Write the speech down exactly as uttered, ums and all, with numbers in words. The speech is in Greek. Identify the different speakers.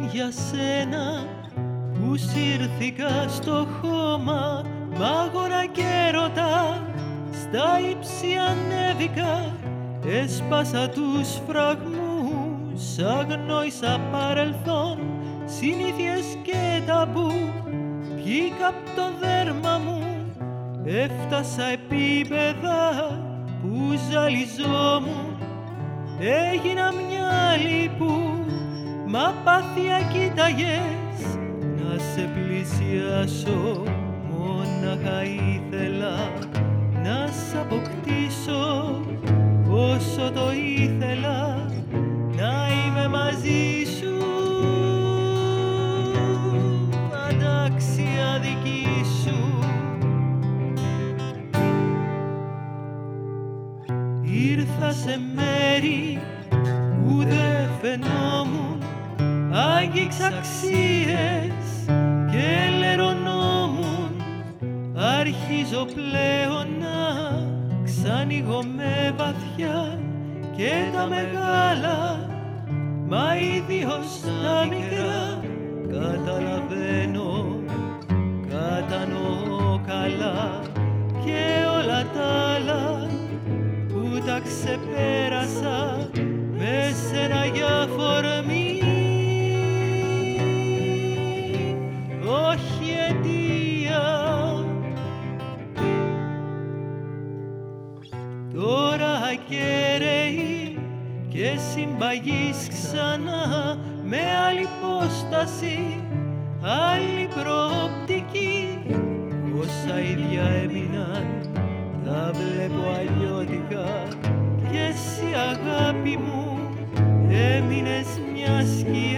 Speaker 1: για σένα που σύρθηκα στο χώμα μάγορα και έρωτα, στα ύψη ανέβηκα, έσπασα τους φραγμούς, αγνόησα παρελθόν, συνήθειες και ταμπού, βγήκα απ' το δέρμα μου, έφτασα επίπεδα που ζαλιζόμουν, έγινα μια άλλη που μα πάθια κοίταγες, να σε πλησιάσω, μόναχα ήθελα να σ' αποκτήσω, όσο το ήθελα να είμαι μαζί σου, αντάξια δική σου. Ήρθα σε μέρη που δε φαινόμουν, άγγιξα αξίες και λερωνόμουν, αρχίζω πλέον να ξανοίγω με βαθιά και τα μεγάλα, μα ίδιος τα μικρά καταλαβαίνω, κατανοώ καλά, και όλα τα άλλα που τα ξεπέρασα με σένα για φορμή, όχι αιτία. Τώρα ακέραιη και συμπαγής ξανά, με άλλη υπόσταση, άλλη προοπτική, όσα ίδια έμειναν τα βλέπω αλλιώτικα, και εσύ αγάπη μου έμεινες μια σκιά.